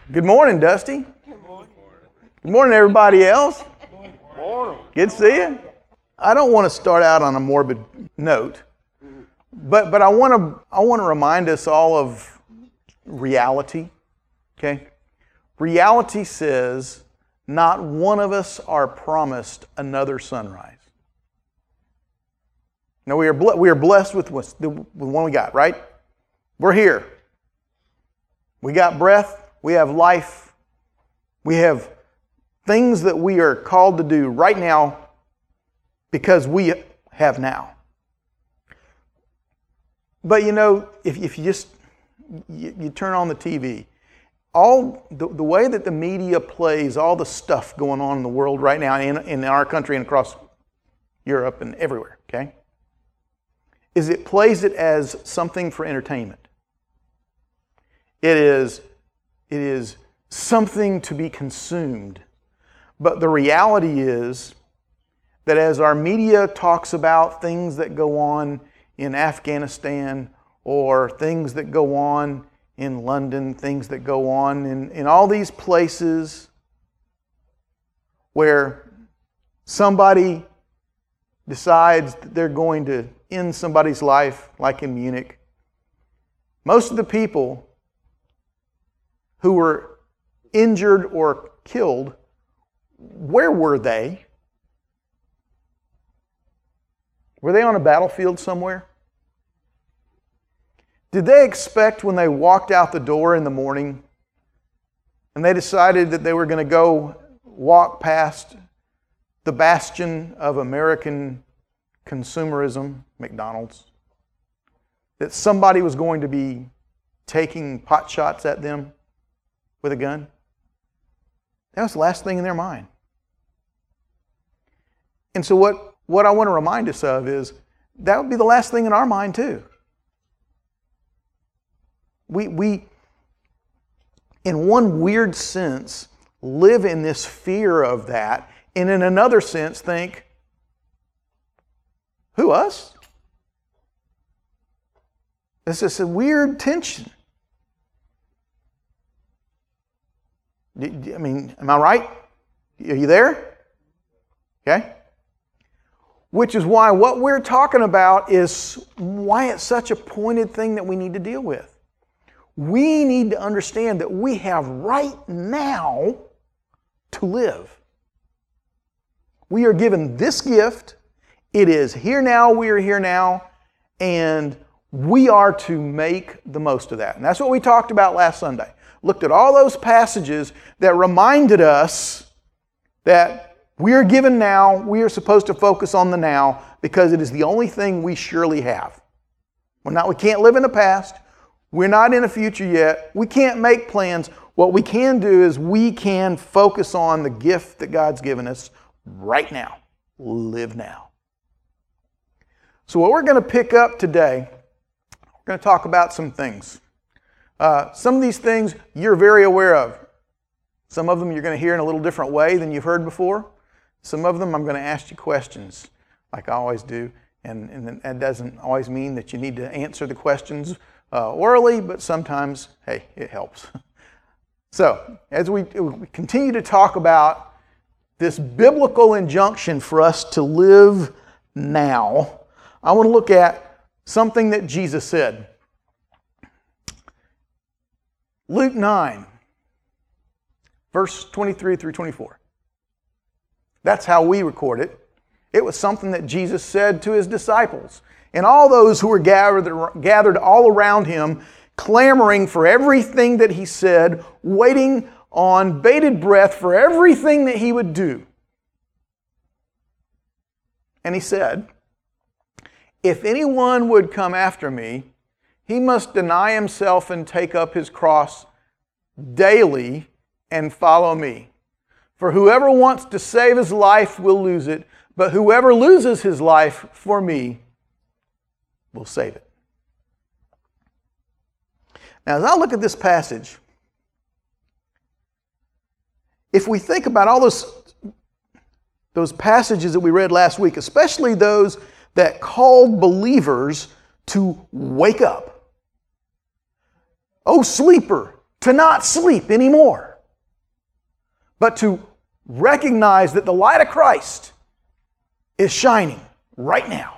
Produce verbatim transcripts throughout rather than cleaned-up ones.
Good morning, Dusty. Good morning. Good morning, everybody else. Good morning. Good to see you. I don't want to start out on a morbid note, but but I want to I want to remind us all of reality. Okay, reality says not one of us are promised another sunrise. Now we are ble- we are blessed with what's the, with one we got, right? We're here. We got breath. We have life. We have things that we are called to do right now because we have now. But you know, if, if you just you, you turn on the T V, all the, the way that the media plays all the stuff going on in the world right now, in, in our country and across Europe and everywhere, okay, is it plays it as something for entertainment. It is It is something to be consumed. But the reality is that as our media talks about things that go on in Afghanistan or things that go on in London, things that go on in, in all these places where somebody decides that they're going to end somebody's life, like in Munich, most of the people who were injured or killed, where were they? Were they on a battlefield somewhere? Did they expect when they walked out the door in the morning and they decided that they were going to go walk past the bastion of American consumerism, McDonald's, that somebody was going to be taking pot shots at them with a gun? That was the last thing in their mind. And so what, what I want to remind us of is that would be the last thing in our mind too. We, we, in one weird sense, live in this fear of that, and in another sense think, who, us? It's just a weird tension. I mean, am I right? Are you there? Okay? Which is why what we're talking about is why it's such a pointed thing that we need to deal with. We need to understand that we have right now to live. We are given this gift. It is here now, we are here now, and we are to make the most of that. And that's what we talked about last Sunday. Looked at all those passages that reminded us that we are given now, we are supposed to focus on the now because it is the only thing we surely have. We're not, we can't live in the past. We're not in the future yet. We can't make plans. What we can do is we can focus on the gift that God's given us right now. Live now. So what we're going to pick up today, we're going to talk about some things. Uh, some of these things you're very aware of. Some of them you're going to hear in a little different way than you've heard before. Some of them I'm going to ask you questions, like I always do. And, and that doesn't always mean that you need to answer the questions uh, orally, but sometimes, hey, it helps. So, as we, we continue to talk about this biblical injunction for us to live now, I want to look at something that Jesus said. Luke nine, verse twenty-three through twenty-four. That's how we record it. It was something that Jesus said to his disciples. And all those who were gathered, gathered all around him, clamoring for everything that he said, waiting on bated breath for everything that he would do. And he said, "If anyone would come after me, he must deny himself and take up his cross daily and follow me. For whoever wants to save his life will lose it, but whoever loses his life for me will save it." Now, as I look at this passage, if we think about all those, those passages that we read last week, especially those that called believers to wake up. "O sleeper, to not sleep anymore, but to recognize that the light of Christ is shining right now.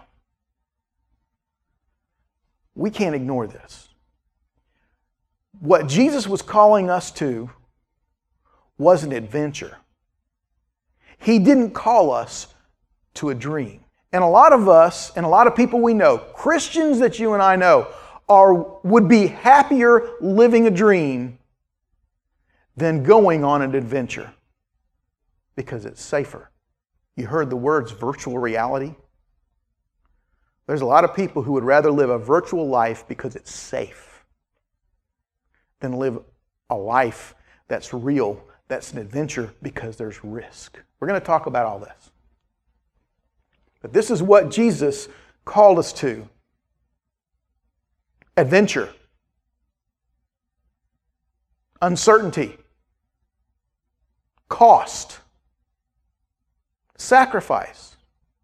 We can't ignore this. What Jesus was calling us to was an adventure. He didn't call us to a dream. And a lot of us, and a lot of people we know, Christians that you and I know, are would be happier living a dream than going on an adventure because it's safer. You heard the words virtual reality? There's a lot of people who would rather live a virtual life because it's safe than live a life that's real, that's an adventure because there's risk. We're going to talk about all this. But this is what Jesus called us to. Adventure. Uncertainty. Cost. Sacrifice.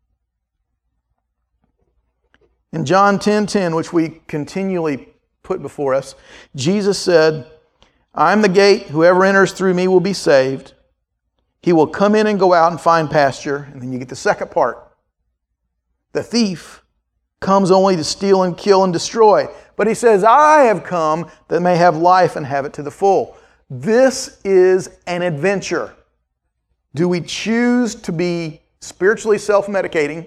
In John ten ten, which we continually put before us, Jesus said, "I am the gate. Whoever enters through me will be saved. He will come in and go out and find pasture." And then you get the second part. The thief comes only to steal and kill and destroy. But He says, "I have come that they may have life and have it to the full." This is an adventure. Do we choose to be spiritually self-medicating,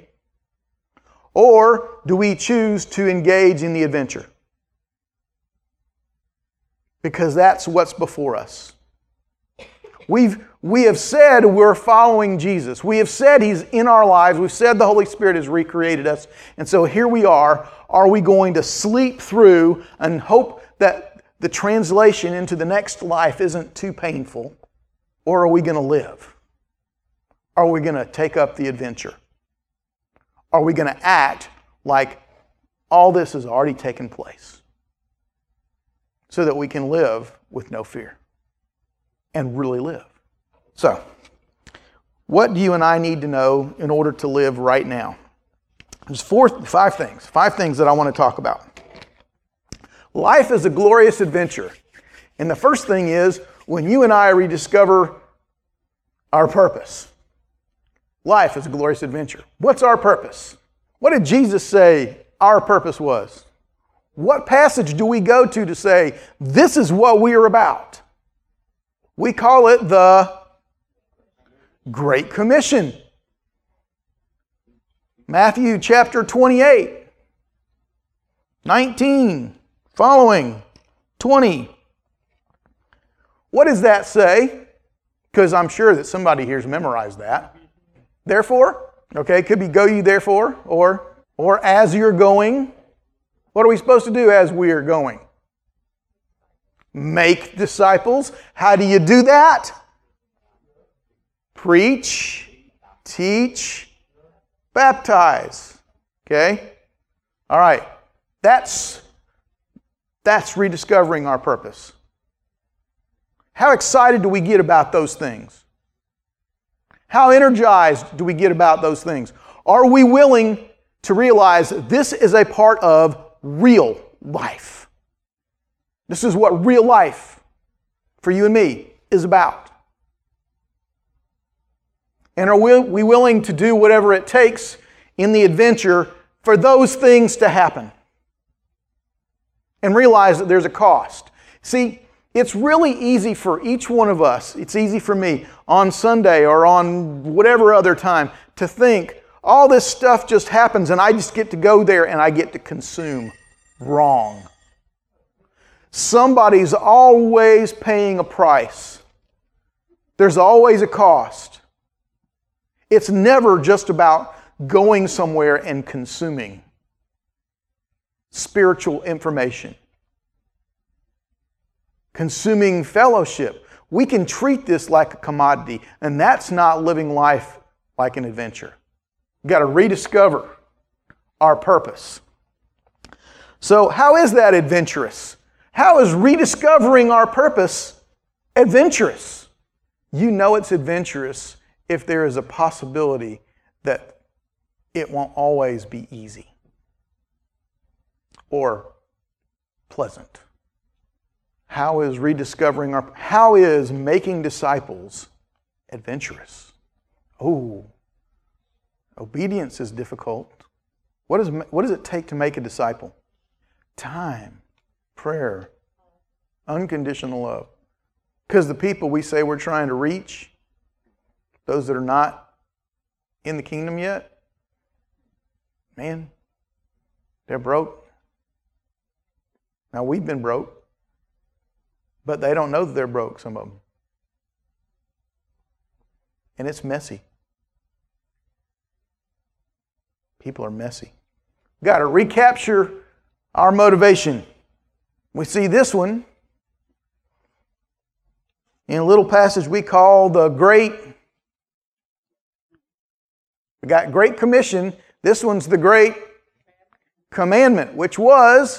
or do we choose to engage in the adventure? Because that's what's before us. We've, we have said we're following Jesus. We have said He's in our lives. We've said the Holy Spirit has recreated us. And so here we are. Are we going to sleep through and hope that the translation into the next life isn't too painful? Or are we going to live? Are we going to take up the adventure? Are we going to act like all this has already taken place so that we can live with no fear and really live? So, what do you and I need to know in order to live right now? There's four, five things. Five things that I want to talk about. Life is a glorious adventure. And the first thing is when you and I rediscover our purpose. Life is a glorious adventure. What's our purpose? What did Jesus say our purpose was? What passage do we go to to say, this is what we are about? We call it the Great Commission. Matthew chapter twenty-eight, nineteen, following, twenty. What does that say? Because I'm sure that somebody here's memorized that. Therefore, okay, it could be go ye therefore, or, or as you're going. What are we supposed to do as we are going? Make disciples. How do you do that? Preach, teach, baptize. Okay? All right. That's, that's rediscovering our purpose. How excited do we get about those things? How energized do we get about those things? Are we willing to realize this is a part of real life? This is what real life for you and me is about. And are we, we willing to do whatever it takes in the adventure for those things to happen? And realize that there's a cost. See, it's really easy for each one of us, it's easy for me on Sunday or on whatever other time to think all this stuff just happens and I just get to go there and I get to consume. Wrong. Somebody's always paying a price. There's always a cost. It's never just about going somewhere and consuming spiritual information. Consuming fellowship. We can treat this like a commodity, and that's not living life like an adventure. We've got to rediscover our purpose. So, how is that adventurous? How is rediscovering our purpose adventurous? You know it's adventurous if there is a possibility that it won't always be easy or pleasant. How is rediscovering our, how is making disciples adventurous? Oh, obedience is difficult. What, is, what does it take to make a disciple? Time, prayer, unconditional love. Because the people we say we're trying to reach, those that are not in the kingdom yet, man, they're broke. Now, we've been broke, but they don't know that they're broke, some of them. And it's messy. People are messy. We've got to recapture our motivation. We see this one in a little passage we call the Great. We got Great Commission. This one's the Great Commandment, which was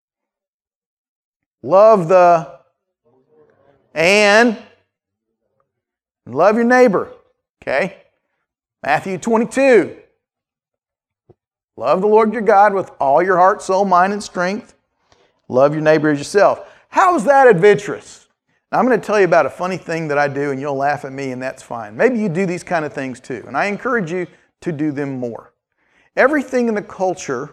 love the and love your neighbor. Okay? Matthew twenty-two. Love the Lord your God with all your heart, soul, mind, and strength. Love your neighbor as yourself. How is that adventurous? Now, I'm going to tell you about a funny thing that I do, and you'll laugh at me, and that's fine. Maybe you do these kind of things too, and I encourage you to do them more. Everything in the culture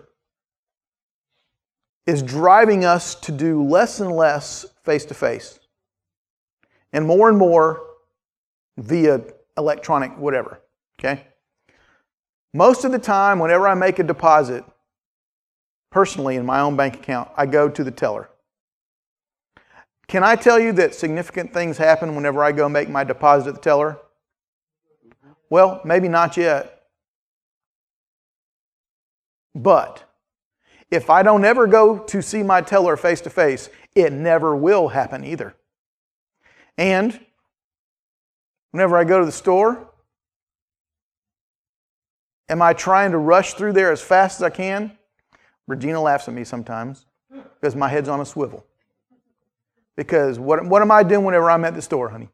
is driving us to do less and less face-to-face, and more and more via electronic whatever, okay? Most of the time, whenever I make a deposit, personally in my own bank account, I go to the teller. Can I tell you that significant things happen whenever I go make my deposit at the teller? Well, maybe not yet. But if I don't ever go to see my teller face to face, it never will happen either. And whenever I go to the store, am I trying to rush through there as fast as I can? Regina laughs at me sometimes because my head's on a swivel. Because what, what am I doing whenever I'm at the store, honey?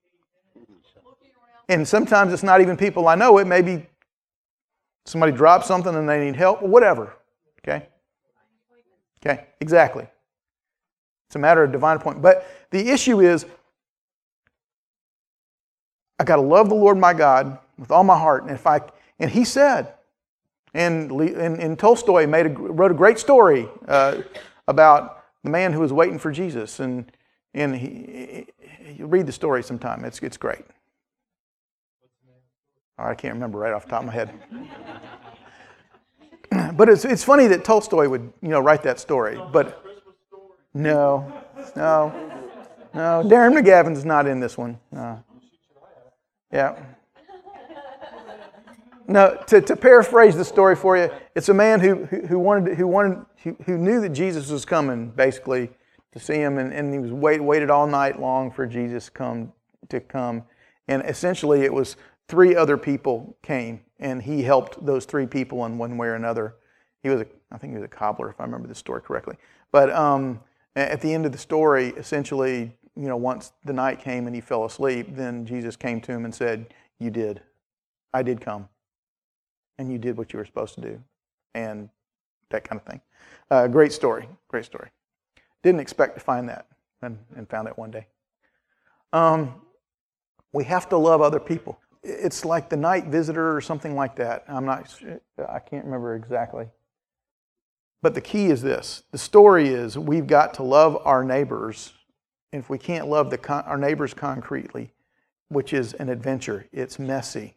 And sometimes it's not even people I know. It may be somebody dropped something and they need help or whatever. Okay? Okay, exactly. It's a matter of divine appointment. But the issue is, I got to love the Lord my God with all my heart. And if I, and He said, and, and, and Tolstoy made a, wrote a great story uh, about the man who was waiting for Jesus, and and he, he you read the story sometime. It's it's great. Oh, I can't remember right off the top of my head. But it's it's funny that Tolstoy would you know write that story. But no, no, no. Darren McGavin's not in this one. No. Yeah. No, to, to paraphrase the story for you, it's a man who who, who wanted who wanted who, who knew that Jesus was coming, basically, to see him, and, and he was wait, waited all night long for Jesus come to come, and essentially it was three other people came, and he helped those three people in one way or another. He was a, I think he was a cobbler, if I remember the story correctly. But um, at the end of the story, essentially, you know, once the night came and he fell asleep, then Jesus came to him and said, "You did, I did come. And you did what you were supposed to do," and that kind of thing. Uh, great story, great story. Didn't expect to find that, and, and found it one day. Um, we have to love other people. It's like the night visitor or something like that. I'm not, I can't remember exactly. But the key is this. The story is we've got to love our neighbors. And if we can't love the con- our neighbors concretely, which is an adventure, it's messy.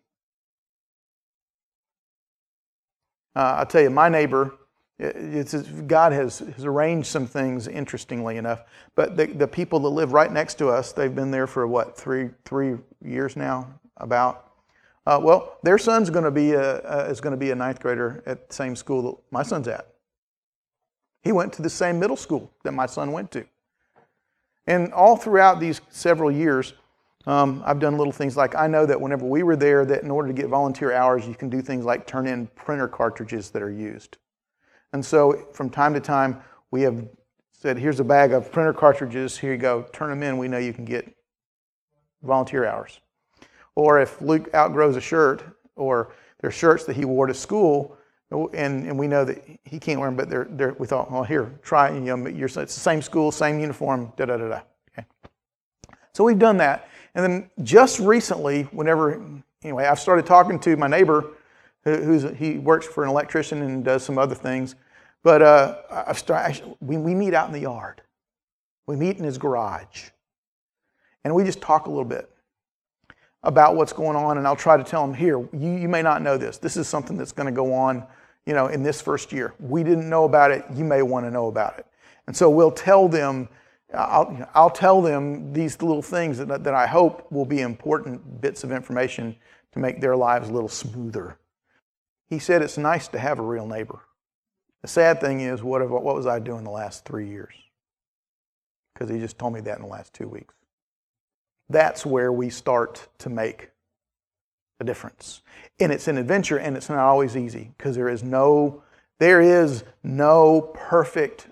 Uh, I'll tell you, my neighbor, it's, it's, God has, has arranged some things, interestingly enough. But the, the people that live right next to us, they've been there for, what, three three years now, about. Uh, well, their son's going to be a, uh, is going to be a ninth grader at the same school that my son's at. He went to the same middle school that my son went to. And all throughout these several years, Um, I've done little things like, I know that whenever we were there, that in order to get volunteer hours, you can do things like turn in printer cartridges that are used. And so from time to time, we have said, here's a bag of printer cartridges, here you go, turn them in, we know you can get volunteer hours. Or if Luke outgrows a shirt, or there's shirts that he wore to school, And, and we know that he can't wear them, but they're, they're, we thought, well, here, try, you know, you're, it's the same school, same uniform, da da da da. Okay. So we've done that. And then just recently, whenever, anyway, I've started talking to my neighbor, who, who's he works for an electrician and does some other things. But uh, I've started, we, we meet out in the yard. We meet in his garage. And we just talk a little bit about what's going on. And I'll try to tell him, here, you, you may not know this. This is something that's going to go on, you know, in this first year. We didn't know about it. You may want to know about it. And so we'll tell them, I'll, I'll tell them these little things that, that I hope will be important bits of information to make their lives a little smoother. He said it's nice to have a real neighbor. The sad thing is, what, have, what was I doing the last three years? Because he just told me that in the last two weeks. That's where we start to make a difference. And it's an adventure, and it's not always easy, because there is no, there is no perfect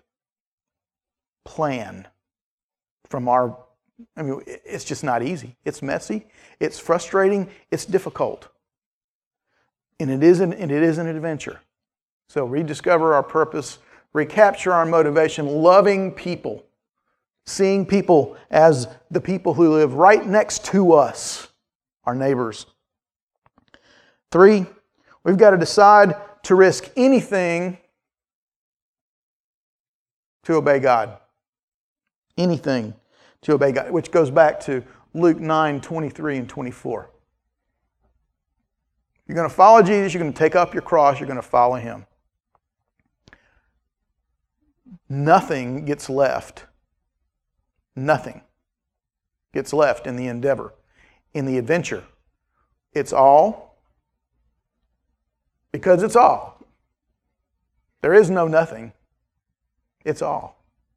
plan from our, I mean, it's just not easy. It's messy, it's frustrating, it's difficult. And it is an, and it is an adventure. So rediscover our purpose, recapture our motivation, loving people, seeing people as the people who live right next to us, our neighbors. Three, we've got to decide to risk anything to obey God. Anything to obey God, which goes back to Luke nine, twenty-three and twenty-four. You're going to follow Jesus, you're going to take up your cross, you're going to follow Him. Nothing gets left. Nothing gets left in the endeavor, in the adventure. It's all because it's all. There is no nothing. It's all.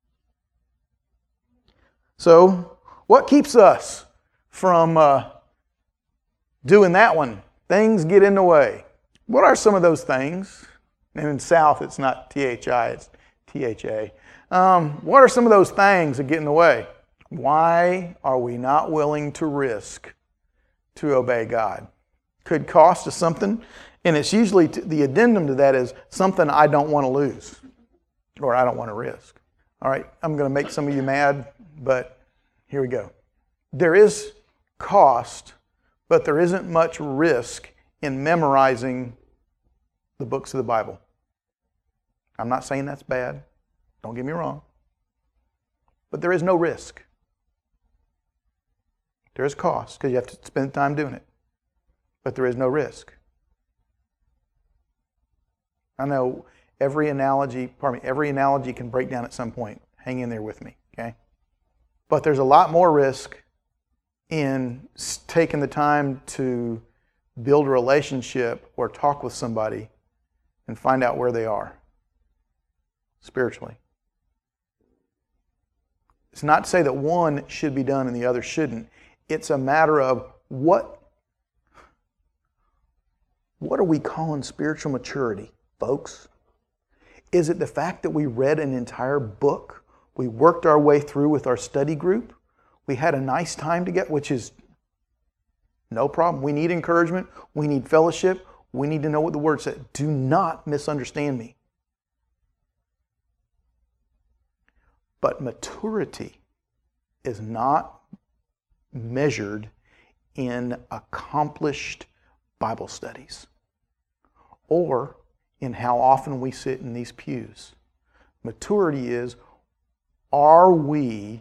So, what keeps us from uh, doing that one? Things get in the way. What are some of those things? And in South, it's not T H I, it's T H A. Um, what are some of those things that get in the way? Why are we not willing to risk to obey God? Could cost us something, and it's usually, t- the addendum to that is something I don't want to lose, or I don't want to risk. All right, I'm going to make some of you mad, but here we go. There is cost, but there isn't much risk in memorizing the books of the Bible. I'm not saying that's bad. Don't get me wrong. But there is no risk. There is cost because you have to spend time doing it. But there is no risk. I know every analogy, pardon me, every analogy can break down at some point. Hang in there with me, okay? But there's a lot more risk in taking the time to build a relationship or talk with somebody and find out where they are spiritually. It's not to say that one should be done and the other shouldn't. It's a matter of what, what are we calling spiritual maturity, folks? Is it the fact that we read an entire book, we worked our way through with our study group, we had a nice time together, which is no problem. We need encouragement, we need fellowship, we need to know what the Word said. Do not misunderstand me. But maturity is not measured in accomplished Bible studies or in how often we sit in these pews. Maturity is, are we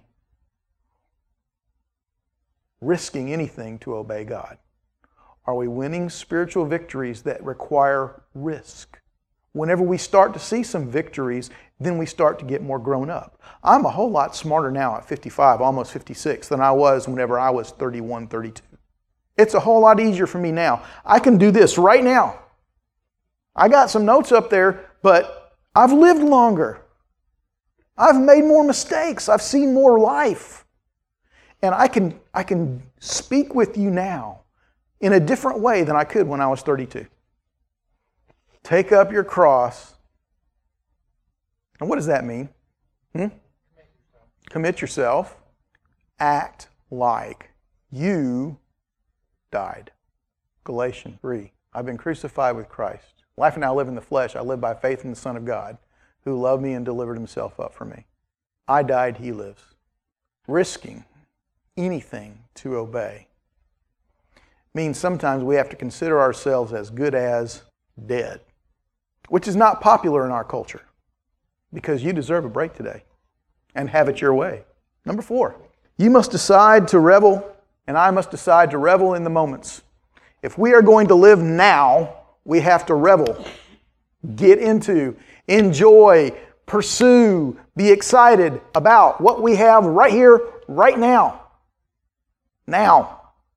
risking anything to obey God? Are we winning spiritual victories that require risk? Whenever we start to see some victories, then we start to get more grown up. I'm a whole lot smarter now at fifty-five, almost fifty-six, than I was whenever I was thirty-one, thirty-two. It's a whole lot easier for me now. I can do this right now. I got some notes up there, but I've lived longer. I've made more mistakes. I've seen more life. And I can, I can speak with you now in a different way than I could when I was thirty-two. Take up your cross. And what does that mean? Hmm? Commit yourself. Act like you died. Galatians three. I've been crucified with Christ. Life now I live in the flesh, I live by faith in the Son of God, who loved me and delivered himself up for me. I died, he lives. Risking anything to obey means sometimes we have to consider ourselves as good as dead, which is not popular in our culture because you deserve a break today and have it your way. Number four, you must decide to revel, and I must decide to revel in the moments. If we are going to live now, we have to revel, get into, enjoy, pursue, be excited about what we have right here, right now. Now.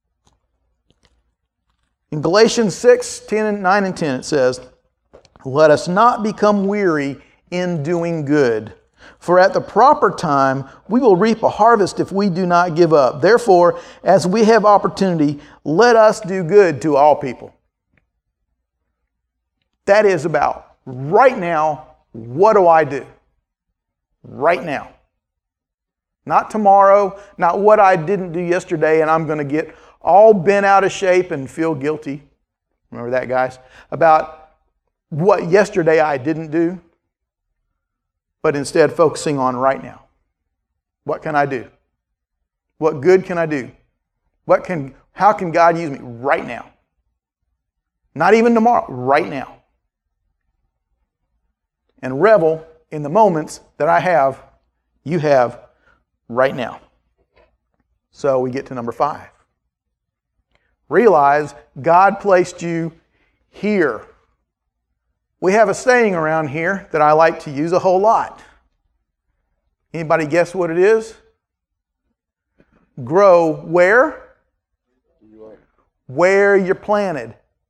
In Galatians six, ten, nine and ten it says, "Let us not become weary in doing good, for at the proper time we will reap a harvest if we do not give up. Therefore, as we have opportunity, let us do good to all people." That is about right now, what do I do? Right now. Not tomorrow, not what I didn't do yesterday and I'm going to get all bent out of shape and feel guilty. Remember that, guys? About what yesterday I didn't do, but instead focusing on right now. What can I do? What good can I do? What can, how can God use me right now? Not even tomorrow, right now. And revel in the moments that I have, you have right now. So we get to number five. Realize God placed you here. We have a saying around here that I like to use a whole lot. Anybody guess what it is? Grow where? Where you're planted.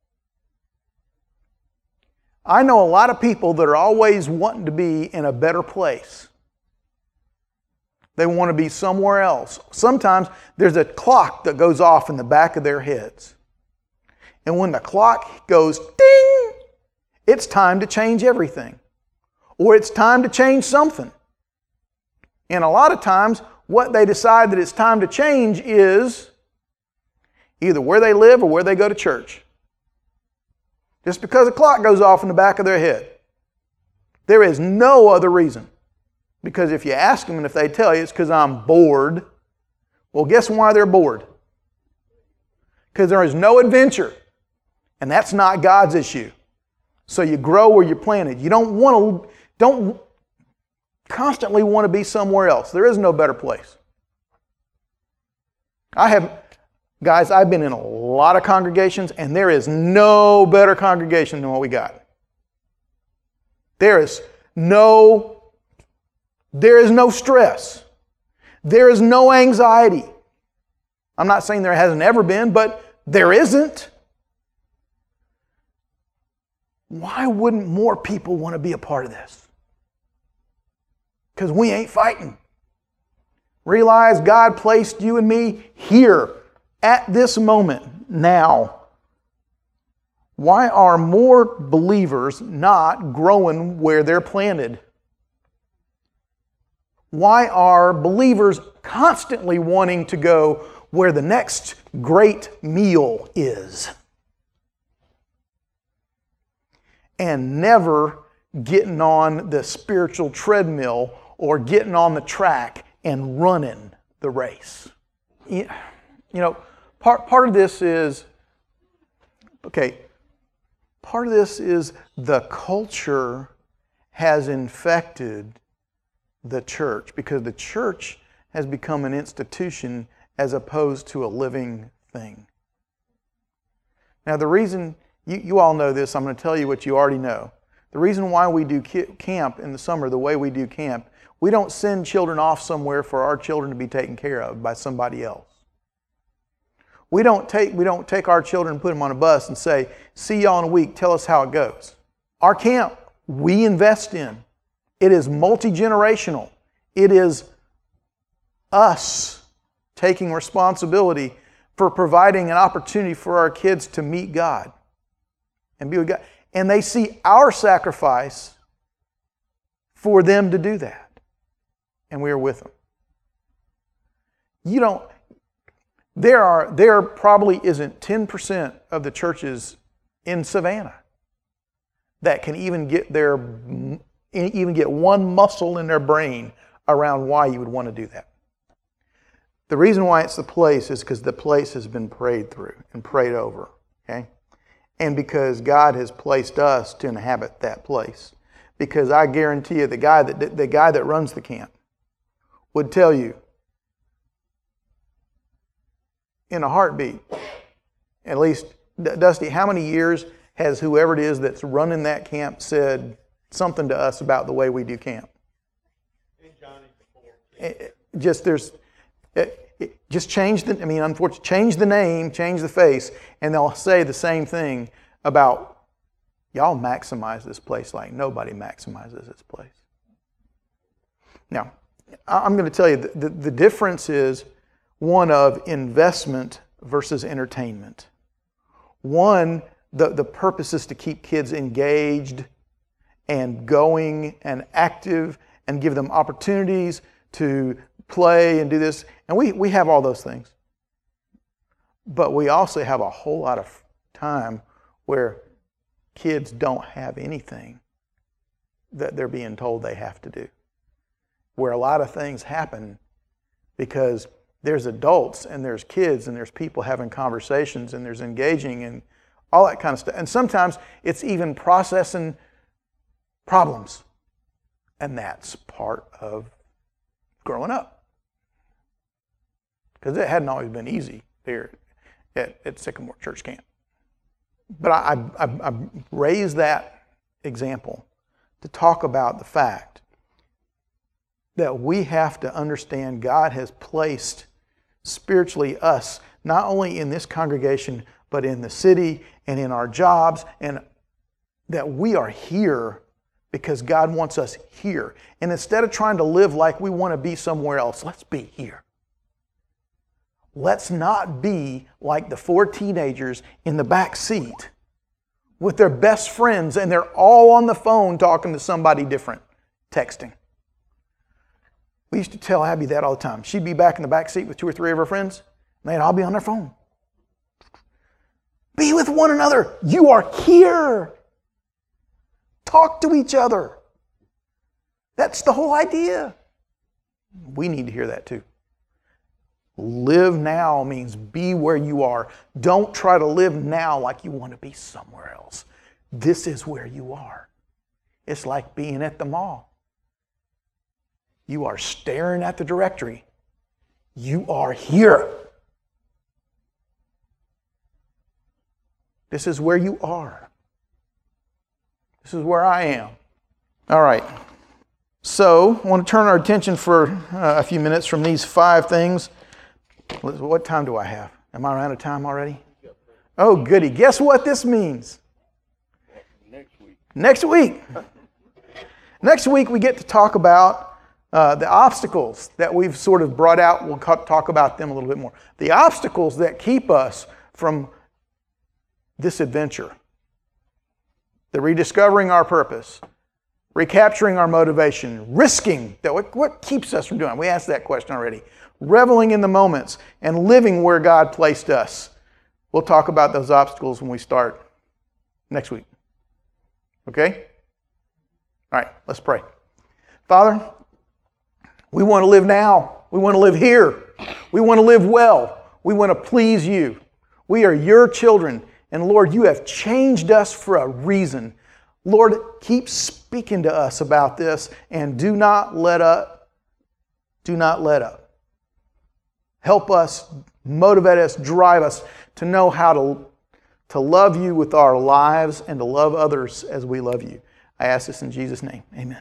I know a lot of people that are always wanting to be in a better place. They want to be somewhere else. Sometimes there's a clock that goes off in the back of their heads. And when the clock goes ding, it's time to change everything. Or it's time to change something. And a lot of times, what they decide that it's time to change is either where they live or where they go to church. Just because a clock goes off in the back of their head. There is no other reason. Because if you ask them and if they tell you it's because I'm bored, well, guess why they're bored? Because there is no adventure. And that's not God's issue. So you grow where you're planted. You don't want to, don't constantly want to be somewhere else. There is no better place. I have, guys, I've been in a lot of congregations and there is no better congregation than what we got. There is no There is no stress. There is no anxiety. I'm not saying there hasn't ever been, but there isn't. Why wouldn't more people want to be a part of this? Because we ain't fighting. Realize God placed you and me here at this moment, now. Why are more believers not growing where they're planted? Why are believers constantly wanting to go where the next great meal is? And never getting on the spiritual treadmill or getting on the track and running the race. You know, part, part of this is, okay, part of this is the culture has infected the church, because the church has become an institution as opposed to a living thing. Now the reason, you, you all know this, I'm going to tell you what you already know. The reason why we do camp in the summer the way we do camp, we don't send children off somewhere for our children to be taken care of by somebody else. We don't take, we don't take our children and put them on a bus and say, see y'all in a week, tell us how it goes. Our camp, we invest in. It is multi-generational. It is us taking responsibility for providing an opportunity for our kids to meet God and be with God. And they see our sacrifice for them to do that. And we are with them. You don't, there are, there probably isn't ten percent of the churches in Savannah that can even get their even get one muscle in their brain around why you would want to do that. The reason why it's the place is because the place has been prayed through and prayed over, okay? And because God has placed us to inhabit that place. Because I guarantee you, the guy that the guy that runs the camp would tell you in a heartbeat, at least, Dusty, how many years has whoever it is that's running that camp said something to us about the way we do camp? Just there's, it, it, just change the. I mean, unfortunately, change the name, change the face, and they'll say the same thing about y'all maximize this place like nobody maximizes this place. Now, I'm going to tell you the, the, the difference is one of investment versus entertainment. One, the, the purpose is to keep kids engaged and going and active and give them opportunities to play and do this. And we, we have all those things. But we also have a whole lot of time where kids don't have anything that they're being told they have to do. Where a lot of things happen because there's adults and there's kids and there's people having conversations and there's engaging and all that kind of stuff. And sometimes it's even processing problems. And that's part of growing up. Because it hadn't always been easy there at, at Sycamore Church Camp. But I, I, I raised that example to talk about the fact that we have to understand God has placed spiritually us, not only in this congregation, but in the city and in our jobs, and that we are here because God wants us here. And instead of trying to live like we want to be somewhere else, let's be here. Let's not be like the four teenagers in the back seat with their best friends and they're all on the phone talking to somebody different, texting. We used to tell Abby that all the time. She'd be back in the back seat with two or three of her friends, and they'd all be on their phone. Be with one another. You are here. Talk to each other. That's the whole idea. We need to hear that too. Live now means be where you are. Don't try to live now like you want to be somewhere else. This is where you are. It's like being at the mall. You are staring at the directory. You are here. This is where you are. This is where I am. All right. So, I want to turn our attention for uh, a few minutes from these five things. What time do I have? Am I out of time already? Oh, goody. Guess what this means? Next week. Next week. Next week we get to talk about uh, the obstacles that we've sort of brought out. We'll talk about them a little bit more. The obstacles that keep us from this adventure. The rediscovering our purpose. Recapturing our motivation. Risking. That what, what keeps us from doing it? We asked that question already. Reveling in the moments and living where God placed us. We'll talk about those obstacles when we start next week. Okay? All right, let's pray. Father, we want to live now. We want to live here. We want to live well. We want to please you. We are your children. And Lord, you have changed us for a reason. Lord, keep speaking to us about this and do not let up. Do not let up. Help us, motivate us, drive us to know how to, to love you with our lives and to love others as we love you. I ask this in Jesus' name. Amen.